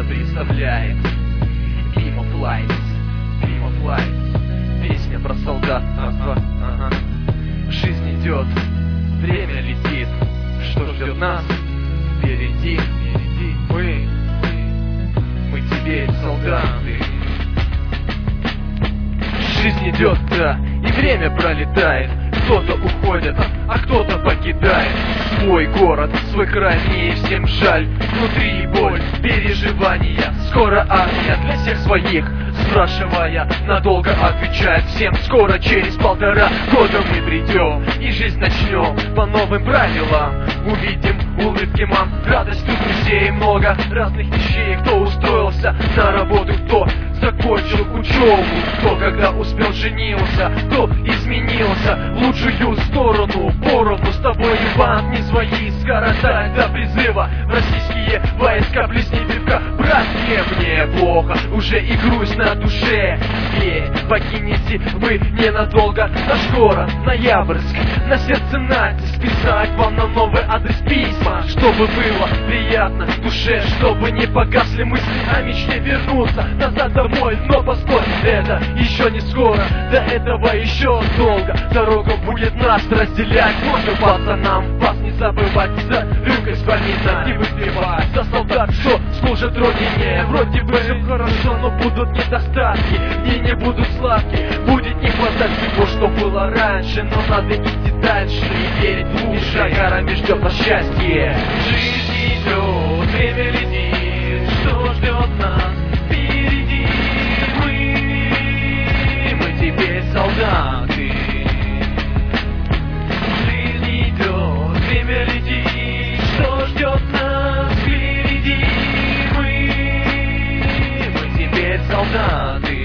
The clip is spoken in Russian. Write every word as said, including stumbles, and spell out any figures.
представляет Beam of Lights, Beam of Lights, песня про солдат. Ага, ага. Жизнь идет, время летит, что ждет нас впереди, впереди. Мы, мы теперь солдаты. Жизнь идет, да, и время пролетает. Кто-то уходит, а кто-то покидает свой город, свой край. Мне всем жаль, внутри боль, переживания. Скоро армия для всех своих, спрашивая, надолго отвечает всем. Скоро через полтора года мы придем и жизнь начнем по новым правилам. Увидим улыбки мам, радость у друзей, много разных вещей. Кто устроился на работу, кто закончил учебу, кто когда успел женился, кто изменился в лучшую сторону. Поровну с тобой, Иван, не свои скоротать до призыва в российские войска. Плесни пивка, брат, мне, мне плохо, уже и грусть на душе. Верь, покинете вы ненадолго наш город Ноябрьск. На сердце натиск, писать вам на новый адрес письма, чтобы было приятно в душе, чтобы не погасли мысли о мечте вернуться назад домой. Но постой, это еще не скоро, до этого еще долго. Дорога будет нас разделять, можно пацанам вас не забывать, за рюмкой вспоминать и выпивать за солдат, что служат родине. Вроде бы все хорошо, но будут недостатки, дни не будут сладкие, будет не хватать всего, что было раньше. Но надо идти дальше и верить в лучшее, горами ждет нас счастье. Жизнь идет, время летит, что ждет нас впереди? Мы, мы теперь солдаты. Жизнь идет, время летит, что ждет нас впереди? Мы, мы теперь солдаты.